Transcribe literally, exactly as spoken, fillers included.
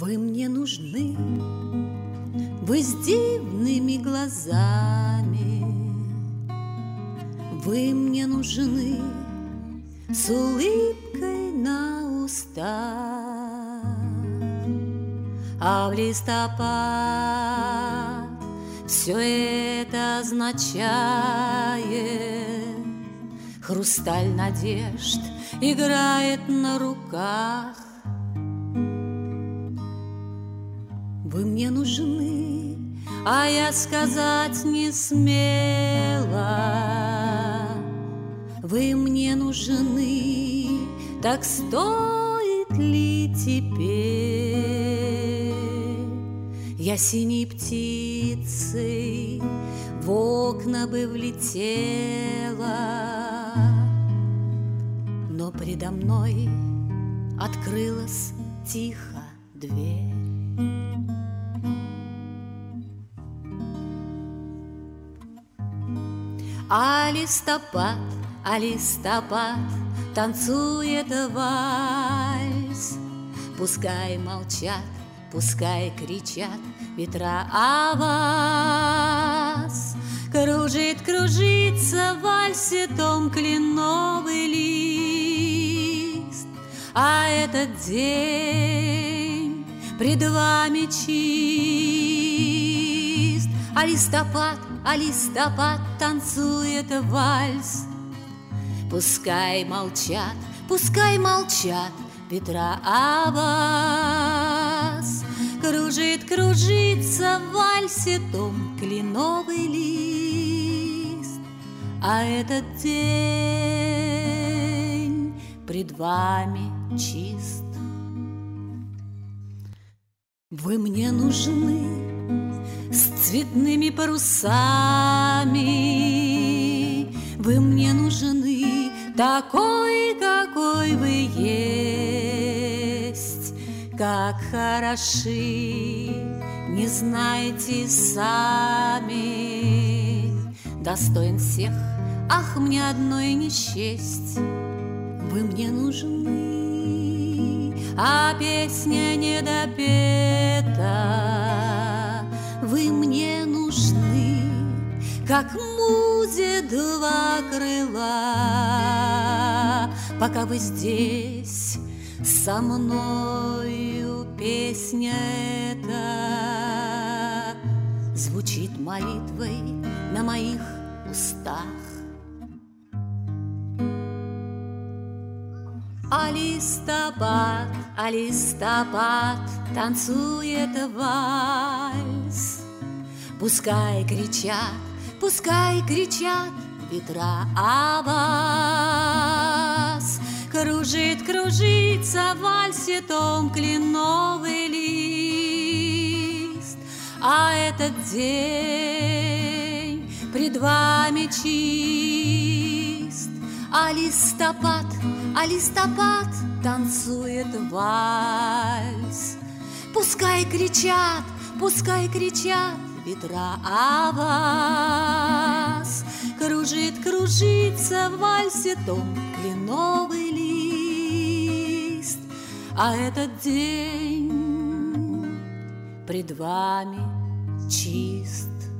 Вы мне нужны, вы с дивными глазами, вы мне нужны с улыбкой на устах, а в листопад все это означает: хрусталь надежд играет на руках. Вы мне нужны, а я сказать не смела. Вы мне нужны, так стоит ли теперь я синей птицей в окна бы влетела, но предо мной открылась тихо дверь. А листопад, а листопад танцует вальс. Пускай молчат, пускай кричат ветра о вас. Кружит, кружится в вальсе том кленовый лист, а этот день пред вами чист. А листопад, а листопад танцует вальс. Пускай молчат, пускай молчат ветра о вас. Кружит, кружится в вальсе том кленовый лист, а этот день пред вами чист. Вы мне нужны с цветными парусами, вы мне нужны такой, какой вы есть. Как хороши, не знаете сами, достоин всех, ах, мне одной не счесть. Вы мне нужны, а песня не допета. Вы мне нужны, как музе два крыла. Пока вы здесь со мною, песня эта звучит молитвой на моих устах. А листопад, а листопад танцует вальс. Пускай кричат, пускай кричат ветра о вас. Кружит, кружится в вальсе том кленовый лист, а этот день пред вами чист. А листопад, а листопад танцует вальс. Пускай кричат, пускай кричат ветра о вас. Кружит, кружится в вальсе том кленовый лист, а этот день пред вами чист.